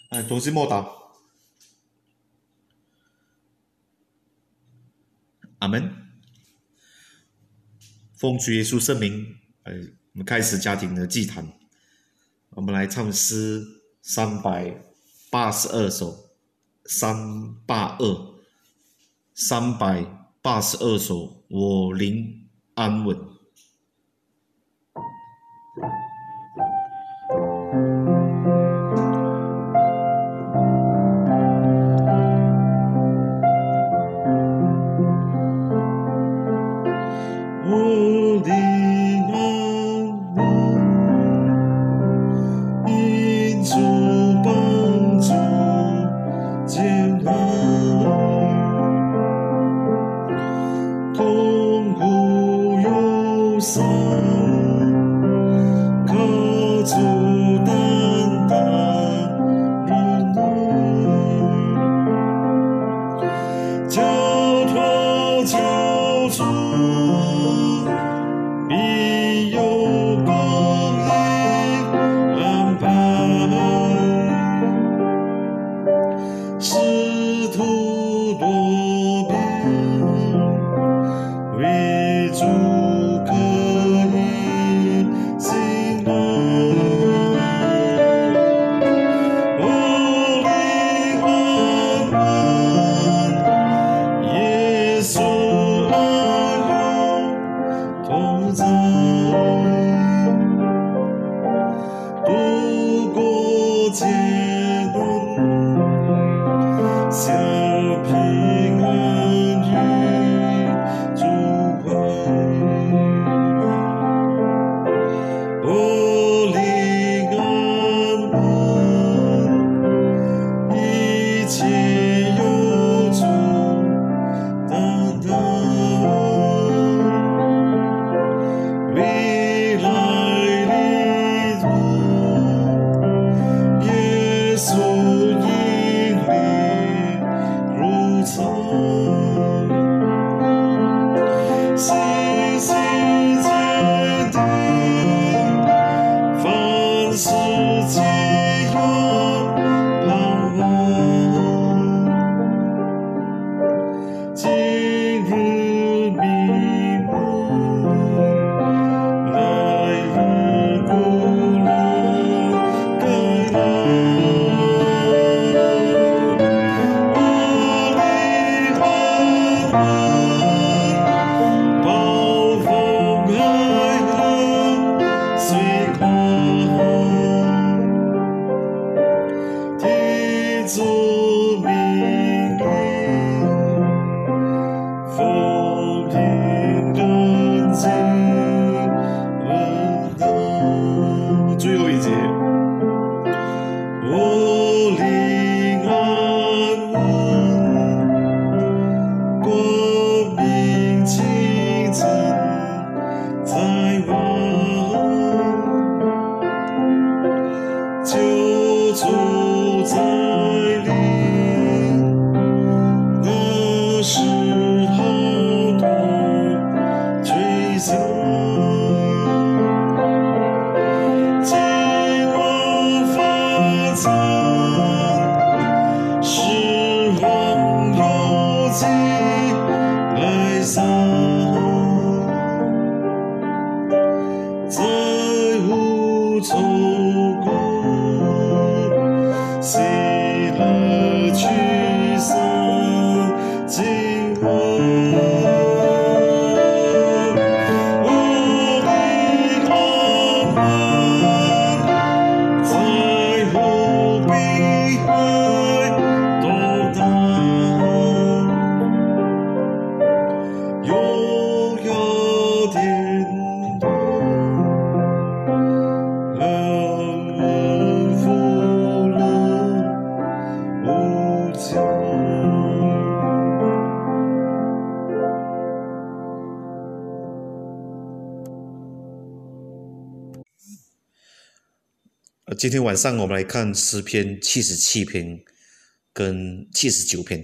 同心默祷。阿门。奉主耶稣圣名，我们开始家庭的祭坛。我们来唱诗382首，382首，我灵安稳。今天晚上我们来看诗篇77篇跟79篇。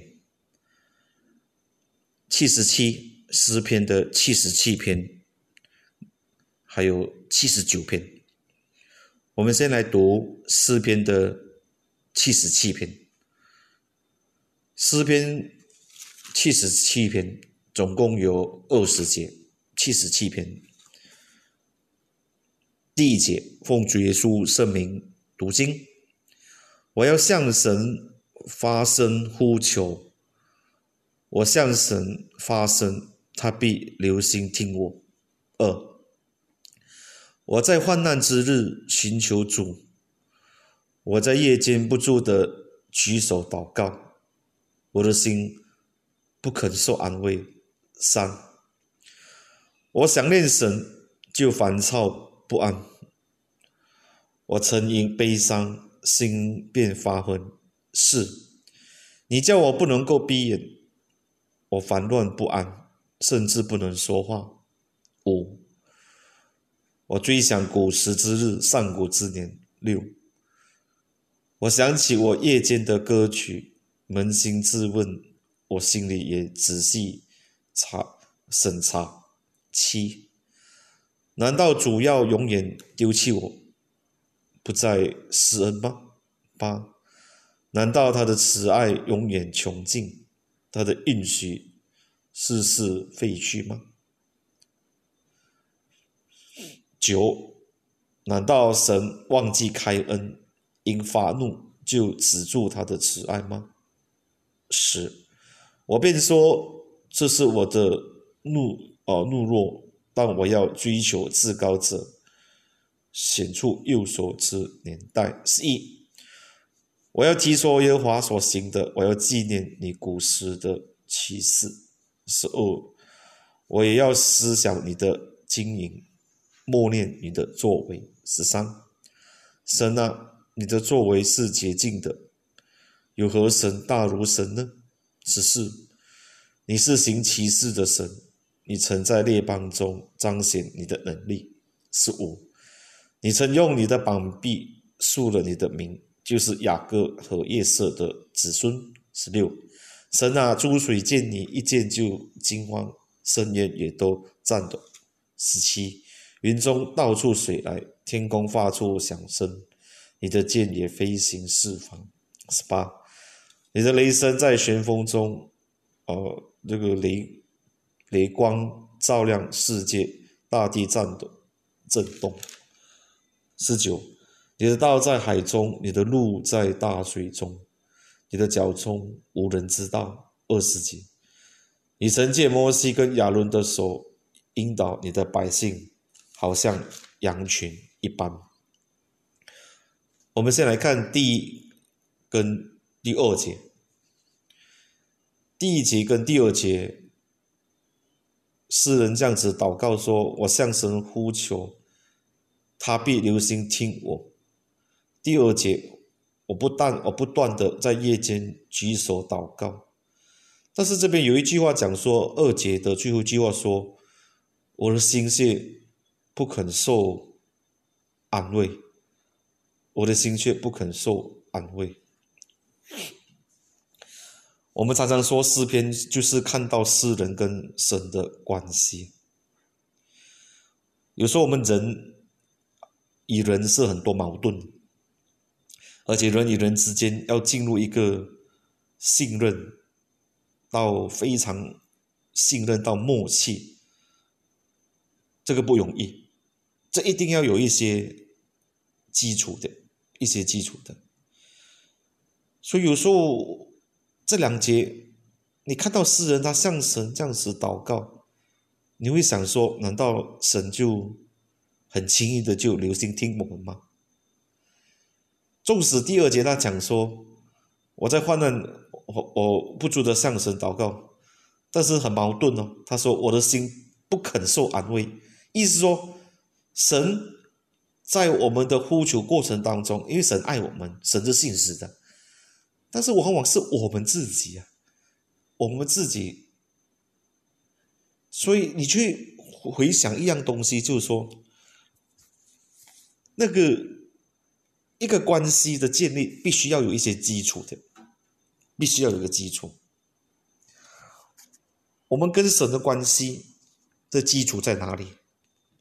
诗篇的77篇还有79篇。我们先来读诗篇的 77篇。诗篇77篇总共有20节，77篇。第1节，奉主耶稣圣名读经。我要向神发声呼求，我向神发声，他必留心听我。2，我在患难之日寻求主，我在夜间不住地举手祷告，我的心不肯受安慰。3，我想念神，就烦躁不安，我曾因悲伤，心便发昏。4，你叫我不能够闭眼，我烦乱不安，甚至不能说话。5，我追想古时之日，上古之年。6，我想起我夜间的歌曲，扪心自问，我心里也仔细审查。7，难道主要永远丢弃我，不再施恩吗？8，难道他的慈爱永远穷尽，他的应许世事废去吗？9，难道神忘记开恩，因发怒就止住他的慈爱吗？10，我便说这是我的懦弱，但我要追求至高者显出右手之年代。11，我要提说耶和华所行的，我要纪念你古时的启示。12，我也要思想你的经营，默念你的作为。13，神啊，你的作为是洁净的，有何神大如神呢？14，你是行奇事的神，你曾在列邦中彰显你的能力。15，你曾用你的膀臂树了你的名，就是雅各和耶色的子孙。16，神啊，诸水见你一见就惊慌，深渊也都颤抖。17，云中到处水来，天空发出响声，你的箭也飞行四方。18，你的雷声在旋风中，这个雷光照亮世界，大地颤抖震动。19，你的道在海中，你的路在大水中，你的脚中无人知道。20节，你曾借摩西跟亚伦的手引导你的百姓，好像羊群一般。我们先来看第1跟第2节。第1节跟第2节，诗人这样子祷告说，我向神呼求，他必留心听我。第2节，我不断的在夜间举手祷告。但是这边有一句话讲说，2节的最后一句话说，我的心却不肯受安慰，我的心却不肯受安慰。我们常常说诗篇就是看到诗人跟神的关系。有时候我们人与人是很多矛盾，而且人与人之间要进入一个信任到非常信任到默契，这个不容易，这一定要有一些基础的。所以有时候这2节你看到诗人他向神这样子祷告，你会想说，难道神就很轻易的就留心听我们吗？纵使第2节他讲说，我在患难，我不住的向神祷告，但是很矛盾哦。他说我的心不肯受安慰，意思说神在我们的呼求过程当中，因为神爱我们，神是信实的，但是往往是我们自己所以你去回想一样东西，就是说那个一个关系的建立必须要有一些基础的，必须要有一个基础。我们跟神的关系的基础在哪里？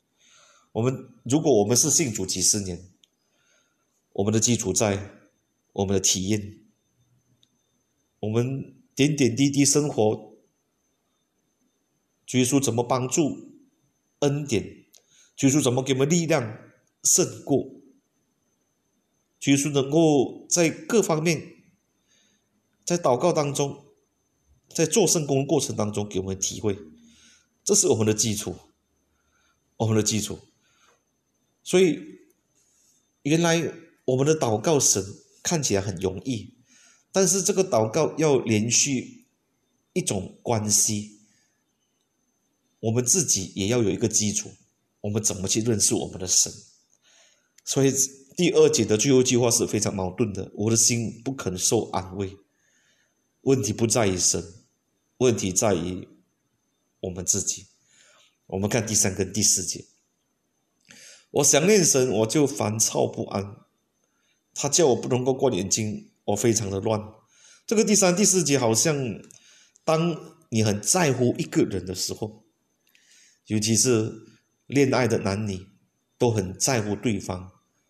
如果我们是信主几十年，我们的基础在我们的体验，我们点点滴滴生活，主耶稣怎么帮助恩典，主耶稣怎么给我们力量胜过，主耶稣能够在各方面，在祷告当中，在做圣工的过程当中给我们体会，这是我们的基础，我们的基础。所以原来我们的祷告神看起来很容易，但是这个祷告要连续一种关系，我们自己也要有一个基础，我们怎么去认识我们的神。所以第2节的最后一句话是非常矛盾的，我的心不肯受安慰。问题不在于神，问题在于我们自己。我们看第3跟第4节，我想念神，我就烦躁不安，他叫我不能够关眼睛，我非常的乱。这个第3、第4节好像当你很在乎一个人的时候，尤其是恋爱的男女都很在乎对方，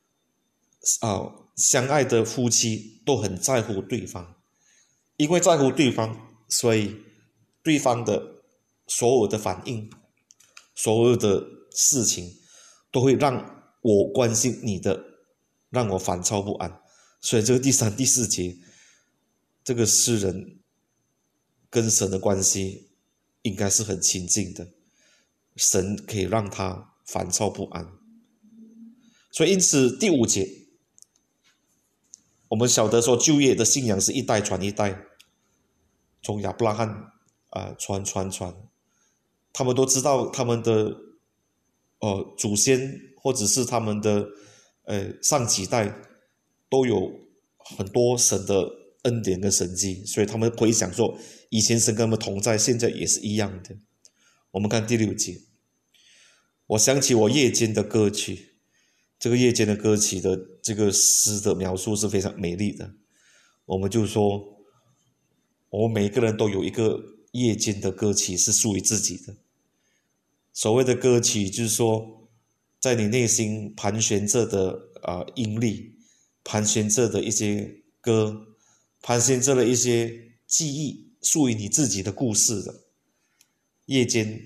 相爱的夫妻都很在乎对方，因为在乎对方，所以对方的所有的反应，所有的事情都会让我关心你的，让我烦躁不安。所以这个第3、第4节，这个诗人跟神的关系应该是很亲近的，神可以让他烦躁不安。所以因此第5节，我们晓得说旧约的信仰是一代传一代，从亚伯拉罕传，他们都知道他们的祖先或者是他们的上几代都有很多神的恩典跟神迹，所以他们回想说以前神跟他们同在，现在也是一样的。我们看第6节，我想起我夜间的歌曲，这个夜间的歌曲的这个诗的描述是非常美丽的。我们就说我们每个人都有一个夜间的歌曲是属于自己的。所谓的歌曲就是说在你内心盘旋着的音律，盘旋着的一些歌，盘旋着的一些记忆，属于你自己的故事的。夜间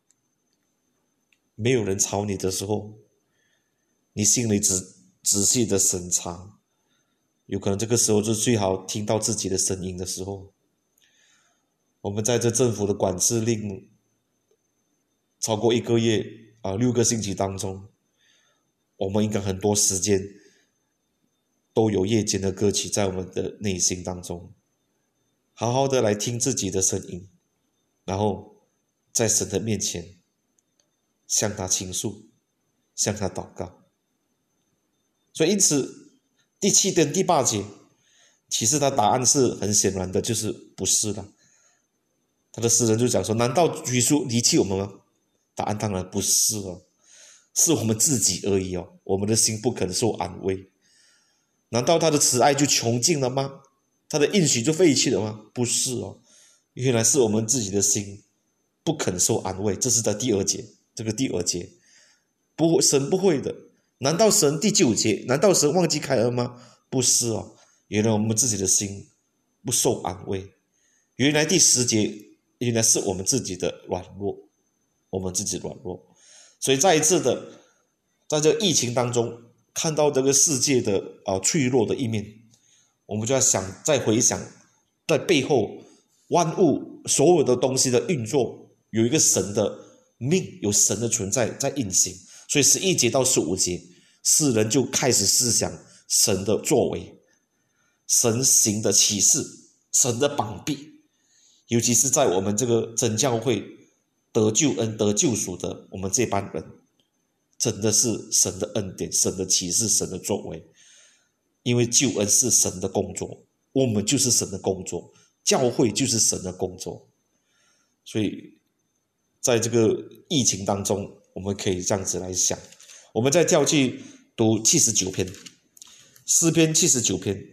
没有人吵你的时候，你心里仔细的审查，有可能这个时候是最好听到自己的声音的时候。我们在这政府的管制令超过1个月6个星期当中，我们应该很多时间都有夜间的歌曲在我们的内心当中，好好的来听自己的声音，然后在神的面前向他倾诉，向他祷告。所以因此第7跟第8节，其实他答案是很显然的，就是不是的。他的诗人就讲说，难道耶稣离弃我们吗？答案当然不是哦，是我们自己而已哦，我们的心不肯受安慰。难道他的慈爱就穷尽了吗？他的应许就废弃了吗？不是哦，原来是我们自己的心不肯受安慰。这是在第2节，这个第2节，神不会的。难道神第9节，难道神忘记开恩吗？不是哦，原来我们自己的心不受安慰。原来第10节，原来是我们自己的软弱，我们自己软弱。所以再一次的在这个疫情当中看到这个世界的脆弱的一面，我们就要再回想在背后万物所有的东西的运作有一个神的命，有神的存在在运行。所以11节到15节，世人就开始思想神的作为，神行的启示，神的膀臂，尤其是在我们这个真教会得救恩得救赎的我们这班人，真的是神的恩典，神的启示，神的作为。因为救恩是神的工作，我们就是神的工作，教会就是神的工作。所以在这个疫情当中，我们可以这样子来想。我们再跳去读79篇，诗篇79篇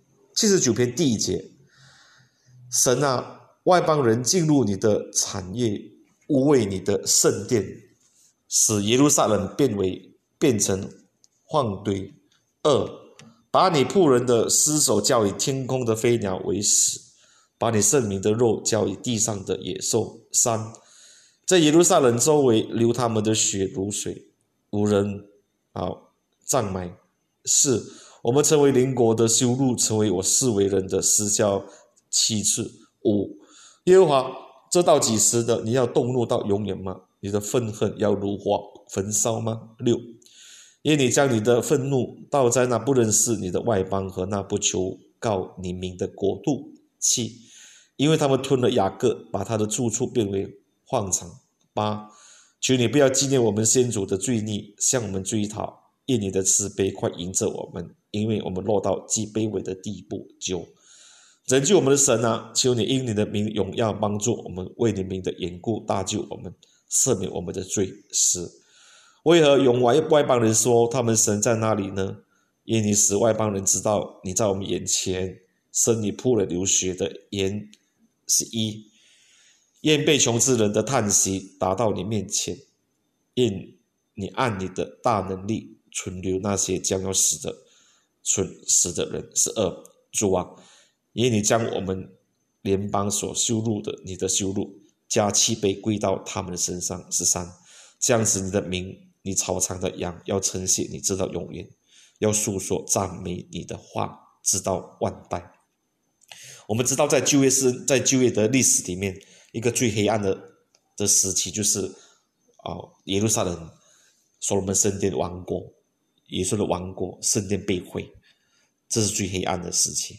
，79篇第1节，神啊，外邦人进入你的产业，污秽你的圣殿，使耶路撒冷变成荒堆，恶把你仆人的尸首交与天空的飞鸟为食，把你圣民的肉交与地上的野兽。3在耶路撒冷周围流他们的血如水，无人葬埋。4我们成为邻国的羞辱，成为我视为人的私教欺斥。5耶和华，这到几时的？你要动怒到永远吗？你的愤恨要如火焚烧吗？6因你将你的愤怒倒在那不认识你的外邦和那不求告你名的国度。7因为他们吞了雅各，把他的住处变为荒场。8求你不要纪念我们先祖的罪孽，向我们追讨，愿你的慈悲快迎着我们，因为我们落到极卑微的地步。9拯救我们的神啊，求你因你的名荣耀帮助我们，为你名的缘故搭救我们，赦免我们的罪。10为何永外邦人说他们神在哪里呢？因你使外邦人知道你在我们眼前，生你仆人流血的言。11愿被穷之人的叹息达到你面前，愿你按你的大能力存留那些将要死的人。12主啊，愿你将我们联邦所羞辱的你的羞辱加7倍归到他们的身上。13这样子你的名，你草场的羊要称谢你直到永远，要述说赞美你的话直到万代。我们知道在旧约的历史里面，一个最黑暗的时期就是耶路撒冷所罗门圣殿亡国，耶稣的亡国，圣殿被毁，这是最黑暗的时期。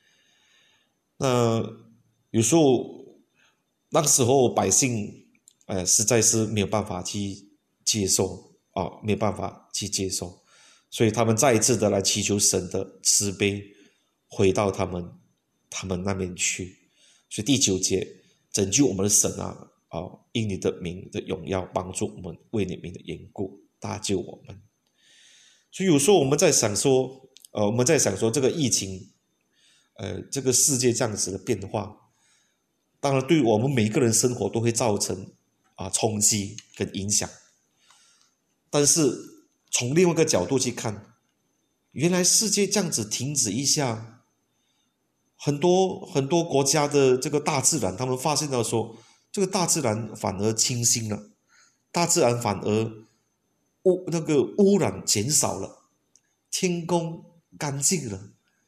那有时候那时候百姓实在是没有办法去接受没有办法去接受，所以他们再一次的来祈求神的慈悲回到他们那边去。所以第9节，拯救我们的神啊，因你的名的荣耀帮助我们，为你名的缘故搭救我们。所以有时候我们在想说这个疫情这个世界这样子的变化，当然对我们每一个人生活都会造成冲击跟影响。但是从另外一个角度去看，原来世界这样子停止一下，很多国家的这个大自然，他们发现到说，这个大自然反而清新了，大自然反而污染减少了，天空干净了，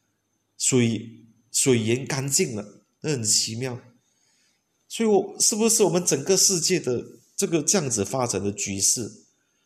水源干净了，那很奇妙。所以是不是我们整个世界的这样子发展的局势，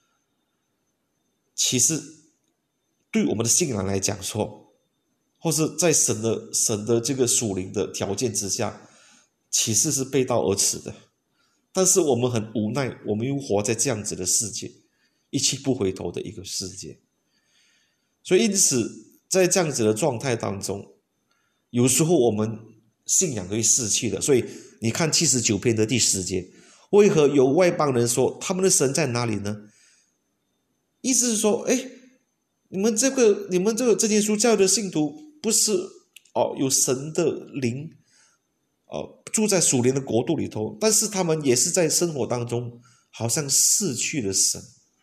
其实对我们的信仰来讲说，或是在神的这个属灵的条件之下，其实是背道而驰的。但是我们很无奈，我们又活在这样子的世界，一去不回头的一个世界。所以因此在这样子的状态当中，有时候我们信仰会失去了。所以你看79篇的第10节，为何有外邦人说他们的神在哪里呢？意思是说，你们这间书教的信徒不是有神的灵住在属灵的国度里头，但是他们也是在生活当中好像失去了神，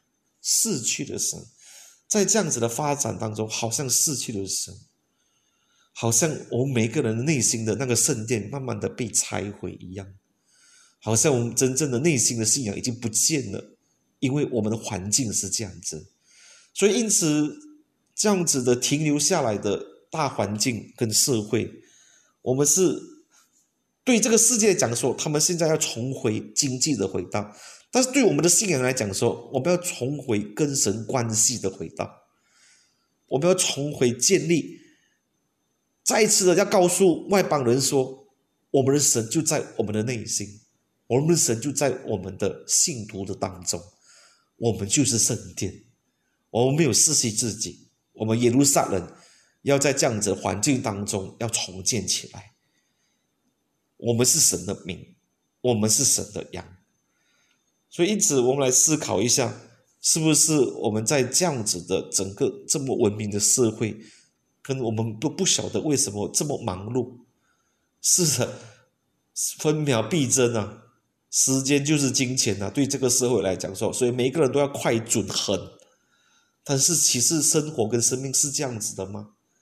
在这样子的发展当中好像失去了神，好像我们每个人内心的那个圣殿慢慢的被拆毁一样，好像我们真正的内心的信仰已经不见了，因为我们的环境是这样子。所以因此这样子的停留下来的大环境跟社会，我们是对这个世界讲说他们现在要重回经济的回到，但是对我们的信仰来讲说，我们要重回跟神关系的回到，我们要重回建立，再一次的要告诉外邦人说，我们的神就在我们的内心，我们的神就在我们的信徒的当中，我们就是圣殿，我们没有失去自己，我们耶路撒冷要在这样子的环境当中要重建起来。我们是神的名，我们是神的羊。所以因此我们来思考一下，是不是我们在这样子的整个这么文明的社会，跟我们都不晓得为什么这么忙碌。是的，分秒必争啊，时间就是金钱啊，对这个社会来讲说，所以每一个人都要快准狠。但是其实生活跟生命是这样子的吗？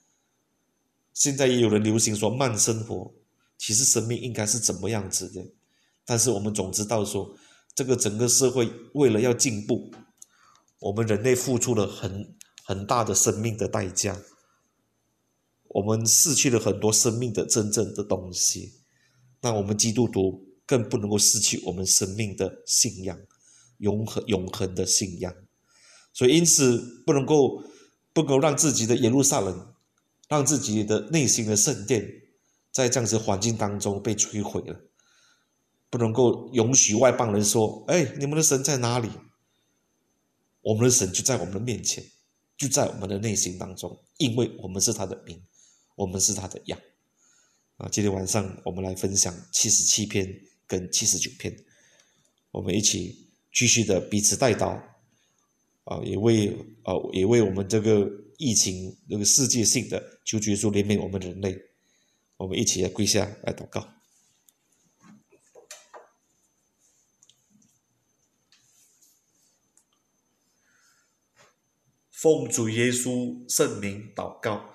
现在也有人流行说慢生活，其实生命应该是怎么样子的？但是我们总知道说，这个整个社会为了要进步，我们人类付出了很大的生命的代价，我们失去了很多生命的真正的东西。那我们基督徒更不能够失去我们生命的信仰，永恒的信仰。所以因此不能够让自己的耶路撒冷，让自己的内心的圣殿在这样子环境当中被摧毁了，不能够允许外邦人说，哎，你们的神在哪里？我们的神就在我们的面前，就在我们的内心当中，因为我们是他的民，我们是他的羊。今天晚上我们来分享77篇跟79篇，我们一起继续的彼此代祷，也为我们这个疫情这个世界性的求耶稣怜悯我们人类，我们一起来跪下来祷告。奉主耶稣圣名祷告。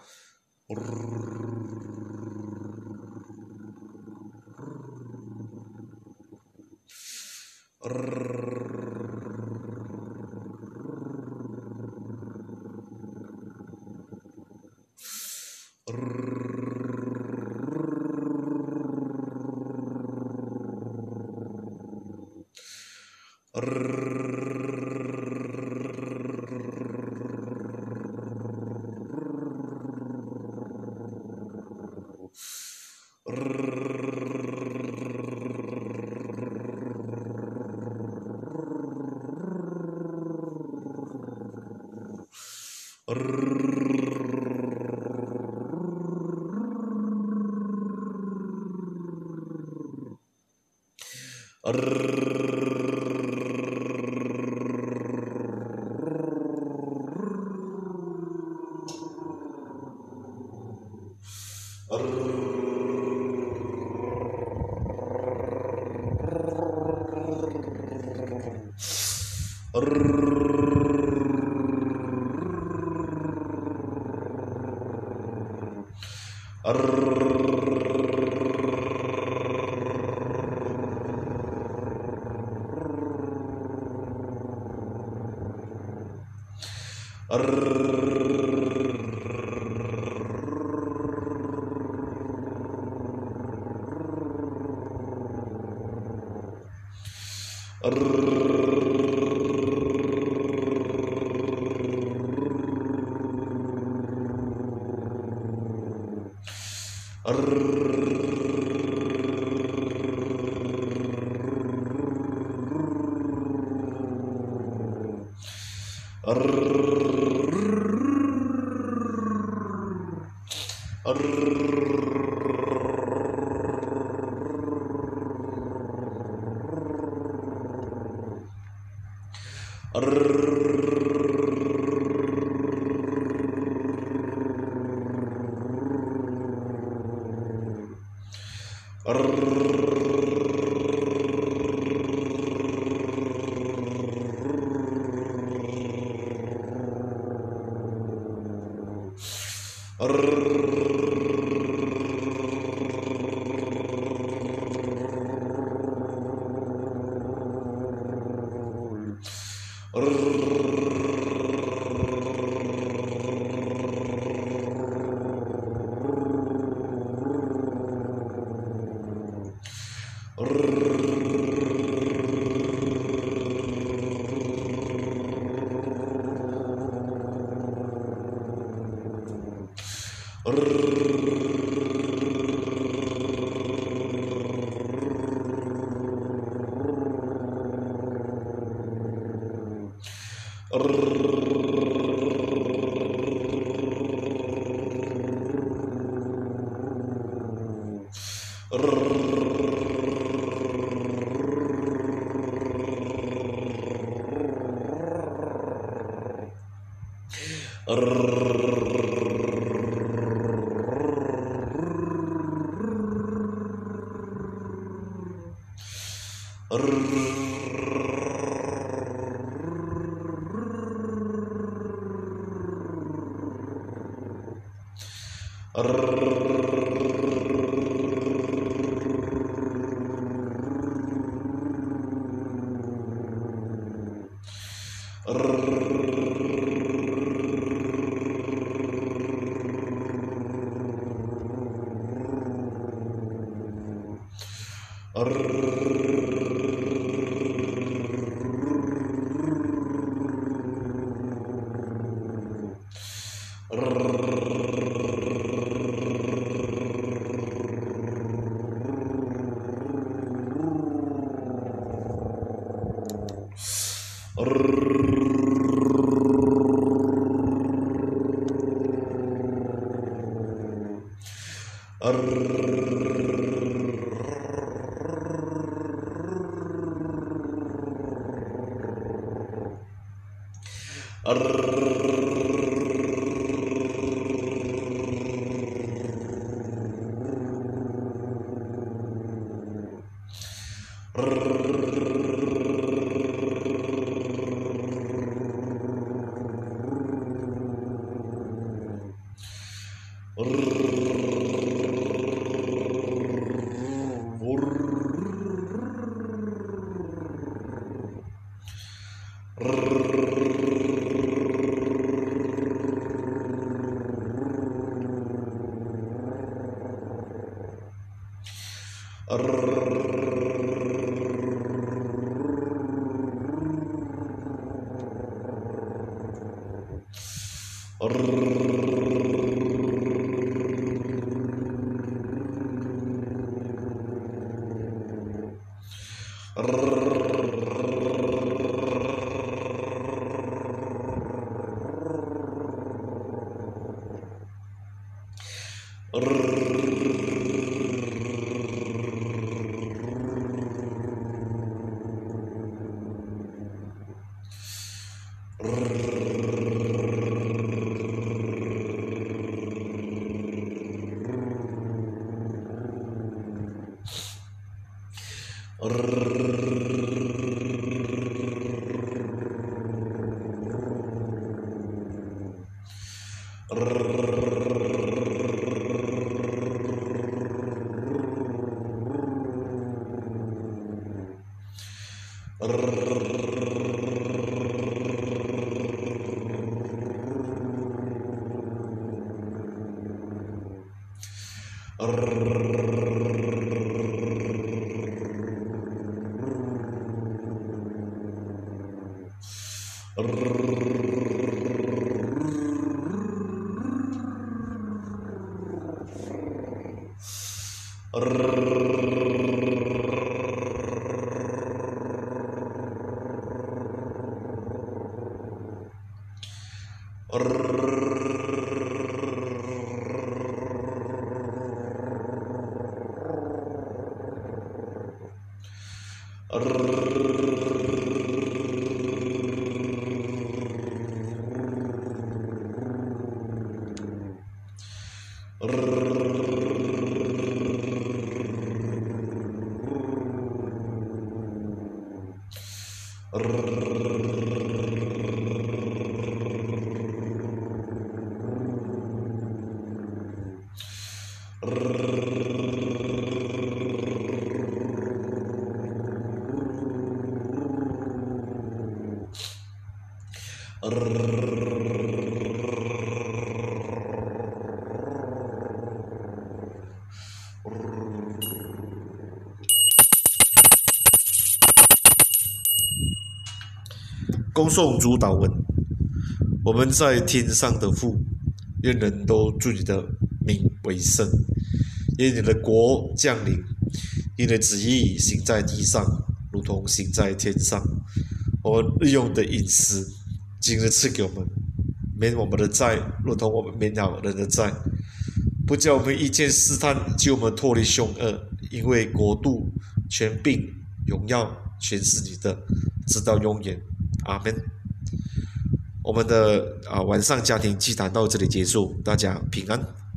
恭送主祷文，我们在天上的父，愿人都尊你的名为圣，愿你的国降临，愿你的旨意行在地上，如同行在天上。我们日用的饮食，今日赐给我们，免我们的债，如同我们免了人的债，不叫我们遇见试探，救我们脱离凶恶，因为国度、权柄、荣耀，全是你的，直到永远。阿们。我们的晚上家庭祭坛到这里结束，大家平安。